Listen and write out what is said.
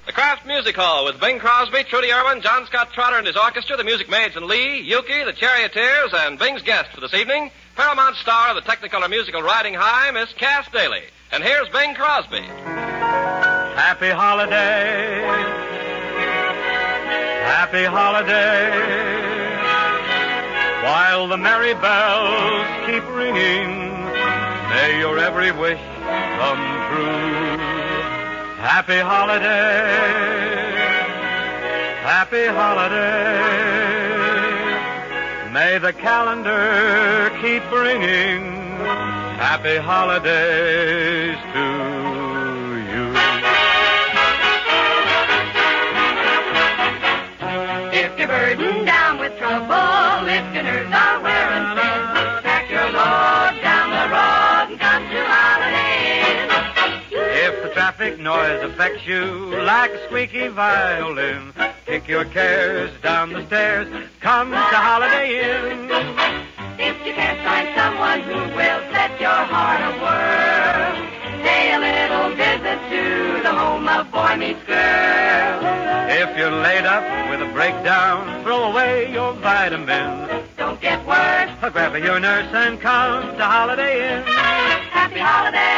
The Kraft Music Hall with Bing Crosby, Trudy Irwin, John Scott Trotter and his orchestra, the Music Maids and Lee, Yuki, the Charioteers, and Bing's guest for this evening, Paramount star of the Technicolor musical Riding High, Miss Cass Daly. And here's Bing Crosby. Happy holiday. Happy holiday. While the merry bells keep ringing, may your every wish come true. Happy holiday, happy holiday. May the calendar keep bringing happy holidays to you. If you're burdened down with trouble, if your nerves are wearing thin, pack your load down the road and come to Holiday Inn. If the traffic noise affects you like a squeaky violin, kick your cares down the stairs, come to Holiday Inn. If you can't find someone who will set your heart a-whirl, pay a little visit to the home of Boy Meets Girl. If you're laid up with a breakdown, throw away your vitamins. Don't get worse. Grab your nurse and come to Holiday Inn. Happy holidays.